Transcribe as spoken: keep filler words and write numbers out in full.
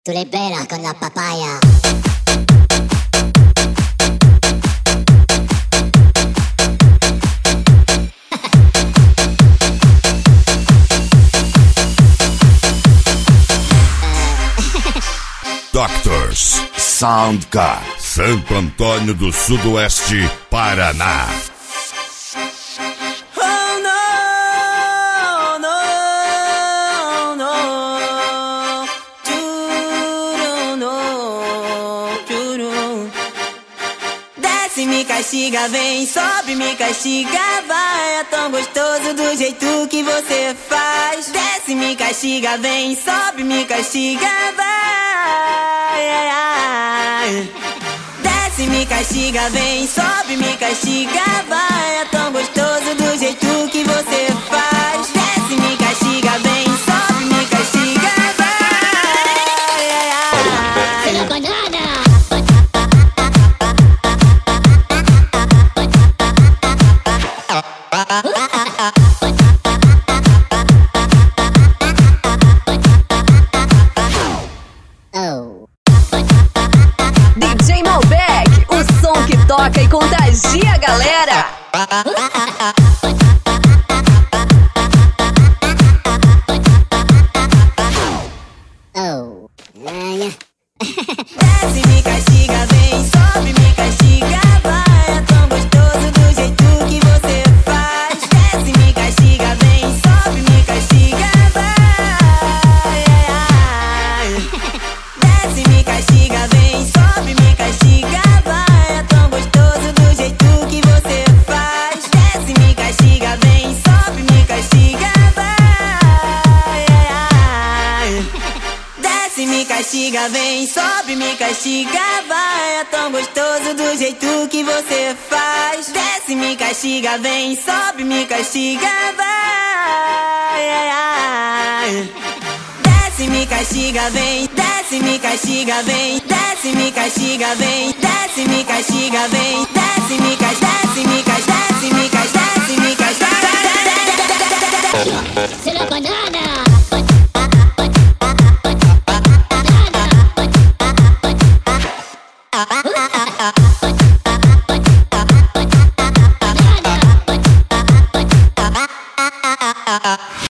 Tu libera con la papaya. Doctors Sound Car, Santo Antônio do Sudoeste, Paraná. Oh no, no, no, tchuru, no, tchuru. Desce, me castiga, vem, sobe, me castiga, vai. É tão gostoso do jeito que você faz. Desce, me castiga, vem, sobe, me castiga, vai. Desce, me castiga, vem, sobe, me castiga, vai. É tão gostoso do jeito que você faz. Desce, me castiga, vem, sobe, me castiga, vai. Pela banana. Oh. D J Malbec, o som que toca e contagia a galera. Oh. Desce, me castiga, vem, sobe, me castiga, vai. É tão gostoso do jeito que você faz. Desce, me castiga, vem, sobe, me castiga, vai. Desce, me castiga, vem, sobe, me castiga, vai. É tão gostoso do jeito que você faz. Desce, me castiga, vem, sobe, me castiga, vai. Desce, me castiga, vem, sobe, me castiga, vai. É tão gostoso do jeito que você faz. Desce, me castiga, vem, sobe, me castiga, vai. Desce, me castiga, vem, desce, me castiga, vem, desce, me castiga, vem, desce, me castiga, vem.